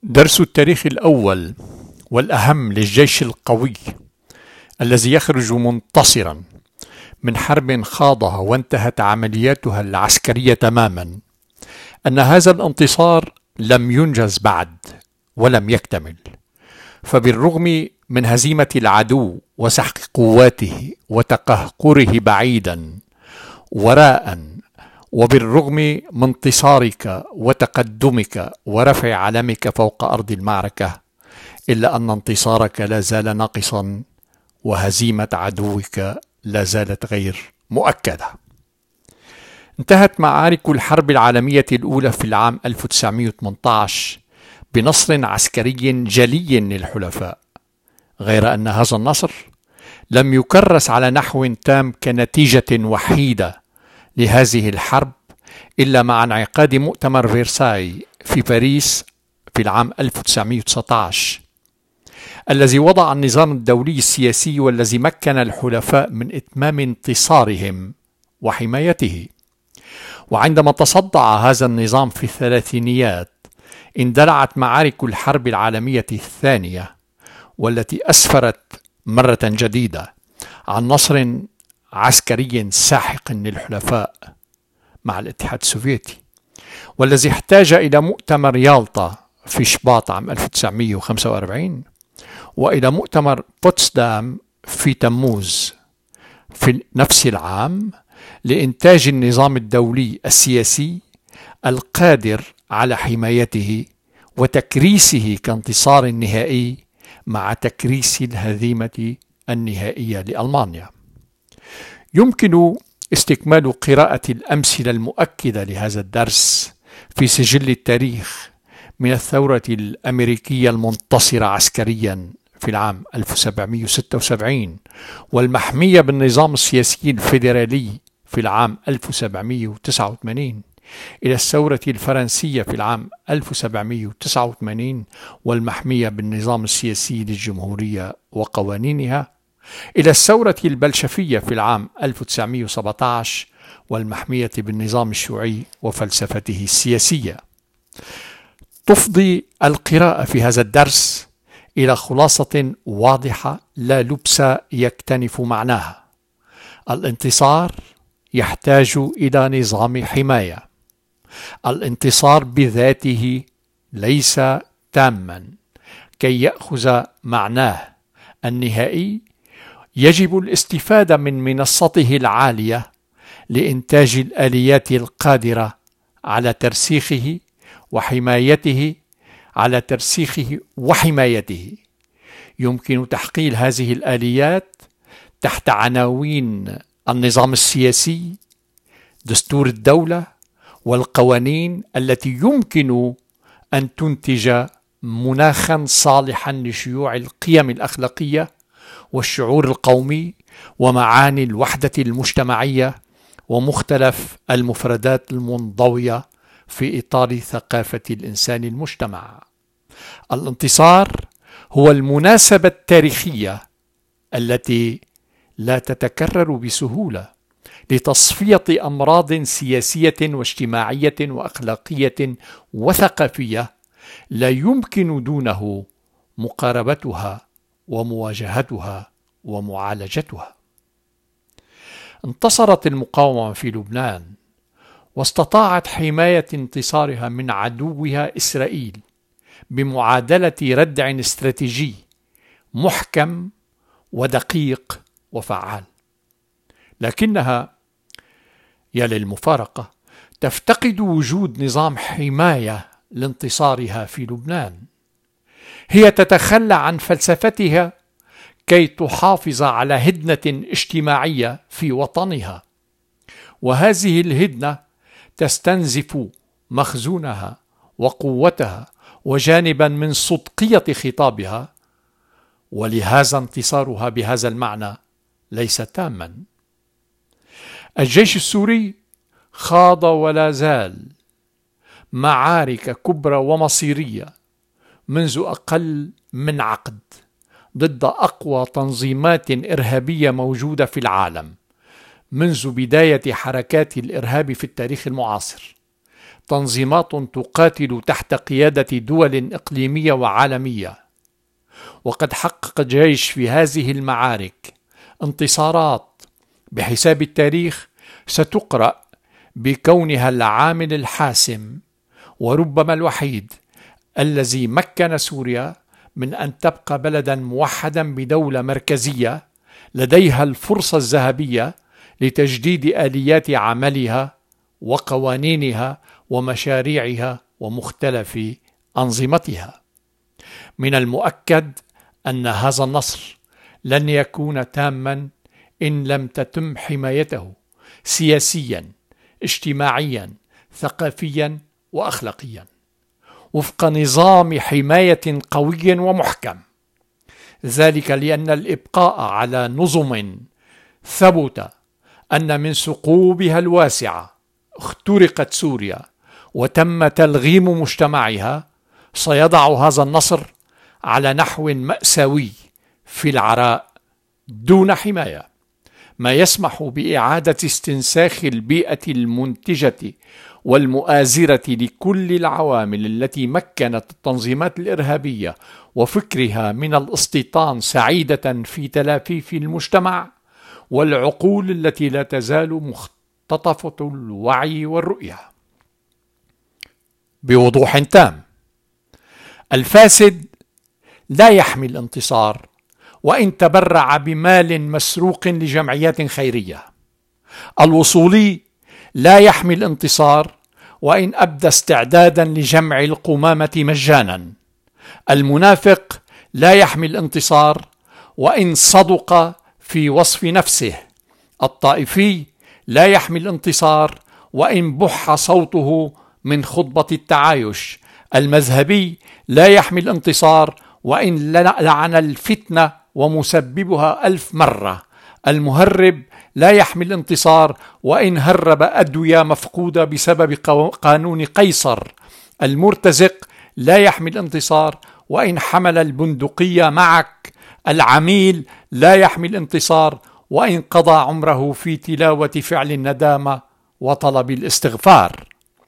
درس التاريخ الأول والأهم للجيش القوي الذي يخرج منتصرا من حرب خاضها وانتهت عملياتها العسكرية تماما أن هذا الانتصار لم ينجز بعد ولم يكتمل، فبالرغم من هزيمة العدو وسحق قواته وتقهقره بعيدا وراء، وبالرغم من انتصارك وتقدمك ورفع علمك فوق أرض المعركة، إلا أن انتصارك لا زال ناقصا وهزيمة عدوك لا زالت غير مؤكدة. انتهت معارك الحرب العالمية الأولى في العام 1918 بنصر عسكري جلي للحلفاء، غير أن هذا النصر لم يكرس على نحو تام كنتيجة وحيدة لهذه الحرب إلا مع انعقاد مؤتمر فيرساي في باريس في العام 1919 الذي وضع النظام الدولي السياسي والذي مكن الحلفاء من إتمام انتصارهم وحمايته. وعندما تصدع هذا النظام في الثلاثينيات اندلعت معارك الحرب العالمية الثانية، والتي أسفرت مرة جديدة عن نصر عسكري ساحق للحلفاء مع الاتحاد السوفيتي، والذي احتاج إلى مؤتمر يالطا في شباط عام 1945 وإلى مؤتمر بوتسدام في تموز في نفس العام لإنتاج النظام الدولي السياسي القادر على حمايته وتكريسه كانتصار نهائي مع تكريس الهزيمة النهائية لألمانيا. يمكن استكمال قراءة الأمثلة المؤكدة لهذا الدرس في سجل التاريخ من الثورة الأمريكية المنتصرة عسكريا في العام 1776 والمحمية بالنظام السياسي الفيدرالي في العام 1789 إلى الثورة الفرنسية في العام 1789 والمحمية بالنظام السياسي للجمهورية وقوانينها، إلى الثورة البلشفية في العام 1917 والمحمية بالنظام الشيوعي وفلسفته السياسية. تفضي القراءة في هذا الدرس إلى خلاصة واضحة لا لبس يكتنف معناها: الانتصار يحتاج إلى نظام حماية. الانتصار بذاته ليس تاما، كي يأخذ معناه النهائي يجب الاستفادة من منصته العالية لإنتاج الآليات القادرة على ترسيخه وحمايته. يمكن تحقيل هذه الآليات تحت عناوين النظام السياسي، دستور الدولة، والقوانين التي يمكن أن تنتج مناخا صالحا لشيوع القيم الأخلاقية والشعور القومي ومعاني الوحدة المجتمعية ومختلف المفردات المنضوية في إطار ثقافة الإنسان المجتمع. الانتصار هو المناسبة التاريخية التي لا تتكرر بسهولة لتصفية أمراض سياسية واجتماعية وأخلاقية وثقافية لا يمكن دونه مقاربتها ومواجهتها ومعالجتها. انتصرت المقاومة في لبنان واستطاعت حماية انتصارها من عدوها إسرائيل بمعادلة ردع استراتيجي محكم ودقيق وفعال، لكنها يا للمفارقة تفتقد وجود نظام حماية لانتصارها في لبنان. هي تتخلى عن فلسفتها كي تحافظ على هدنة اجتماعية في وطنها، وهذه الهدنة تستنزف مخزونها وقوتها وجانبا من صدقية خطابها، ولهذا انتصارها بهذا المعنى ليس تاما. الجيش السوري خاض ولا زال معارك كبرى ومصيرية منذ أقل من عقد ضد أقوى تنظيمات إرهابية موجودة في العالم منذ بداية حركات الإرهاب في التاريخ المعاصر، تنظيمات تقاتل تحت قيادة دول إقليمية وعالمية، وقد حقق الجيش في هذه المعارك انتصارات بحساب التاريخ ستقرأ بكونها العامل الحاسم وربما الوحيد الذي مكن سوريا من أن تبقى بلدا موحدا بدولة مركزية لديها الفرصة الذهبية لتجديد آليات عملها وقوانينها ومشاريعها ومختلف أنظمتها. من المؤكد أن هذا النصر لن يكون تاما إن لم تتم حمايته سياسيا، اجتماعيا، ثقافيا وأخلاقيا وفق نظام حماية قوي ومحكم، ذلك لأن الإبقاء على نظم ثبت أن من ثقوبها الواسعة اخترقت سوريا وتم تلغيم مجتمعها سيضع هذا النصر على نحو مأساوي في العراء دون حماية، ما يسمح بإعادة استنساخ البيئة المنتجة والمؤازرة لكل العوامل التي مكنت التنظيمات الإرهابية وفكرها من الاستيطان سعيدة في تلافيف المجتمع والعقول التي لا تزال مختطفة الوعي والرؤية. بوضوح تام، الفاسد لا يحمي الانتصار وإن تبرع بمال مسروق لجمعيات خيرية. الوصولي لا يحمي الانتصار وإن أبدى استعدادا لجمع القمامة مجانا. المنافق لا يحمي الانتصار وإن صدق في وصف نفسه. الطائفي لا يحمي الانتصار وإن بح صوته من خطبة التعايش. المذهبي لا يحمي الانتصار وإن لعن الفتنة ومسببها 1000 مرة. المهرب لا يحمي الانتصار وإن هرب أدوية مفقودة بسبب قانون قيصر. المرتزق لا يحمي الانتصار وإن حمل البندقية معك. العميل لا يحمي الانتصار وإن قضى عمره في تلاوة فعل الندامة وطلب الاستغفار.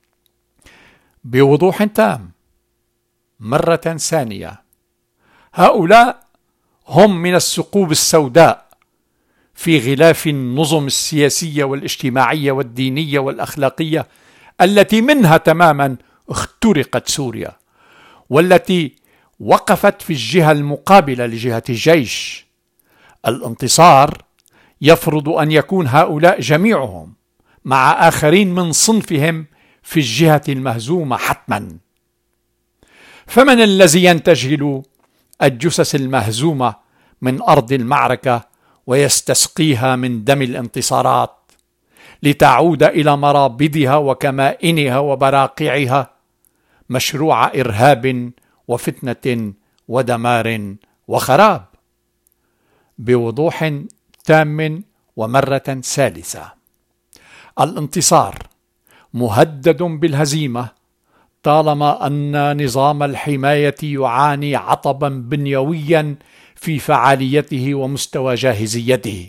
بوضوح تام، مرة ثانية، هؤلاء هم من الثقوب السوداء في غلاف النظم السياسية والاجتماعية والدينية والأخلاقية التي منها تماما اخترقت سوريا، والتي وقفت في الجهة المقابلة لجهة الجيش. الانتصار يفرض أن يكون هؤلاء جميعهم مع آخرين من صنفهم في الجهة المهزومة حتما. فمن الذي ينتجل الجثث المهزومة من أرض المعركة ويستسقيها من دم الانتصارات لتعود إلى مرابضها وكمائنها وبراقعها مشروع إرهاب وفتنة ودمار وخراب؟ بوضوح تام ومرة ثالثة، الانتصار مهدد بالهزيمة طالما أن نظام الحماية يعاني عطبا بنيويا في فعاليته ومستوى جاهزيته.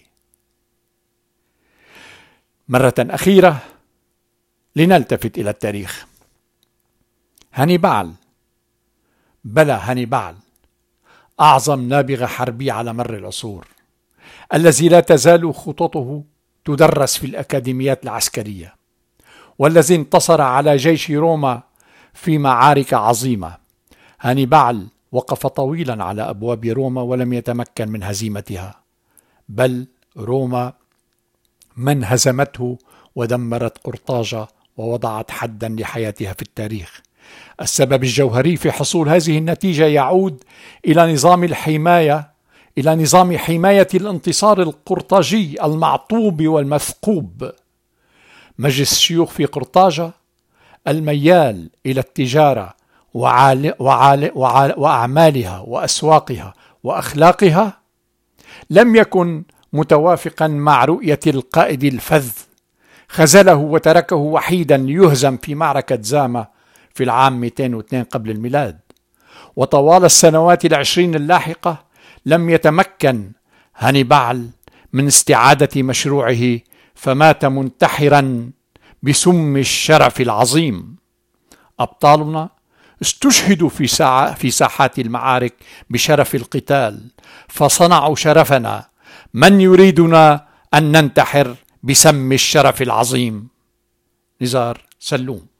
مرة أخيرة لنلتفت إلى التاريخ. هانيبال، بلى هانيبال، أعظم نابغة حربي على مر العصور، الذي لا تزال خططه تدرس في الأكاديميات العسكرية، والذي انتصر على جيش روما في معارك عظيمة. هانيبال وقف طويلا على أبواب روما ولم يتمكن من هزيمتها، بل روما من هزمته ودمرت قرطاجة ووضعت حدا لحياتها في التاريخ. السبب الجوهري في حصول هذه النتيجة يعود إلى نظام حماية الانتصار القرطاجي المعطوب والمثقوب. مجلس الشيوخ في قرطاجة الميال إلى التجارة وأعمالها وأسواقها وأخلاقها لم يكن متوافقا مع رؤية القائد الفذ، خذله وتركه وحيدا ليهزم في معركة زامة في العام 202 قبل الميلاد. وطوال السنوات 20 اللاحقة لم يتمكن هانيبال من استعادة مشروعه، فمات منتحرا بسم الشرف العظيم. أبطالنا استشهدوا في ساحات المعارك بشرف القتال، فصنعوا شرفنا من يريدنا أن ننتحر بسم الشرف العظيم. نزار سلوم.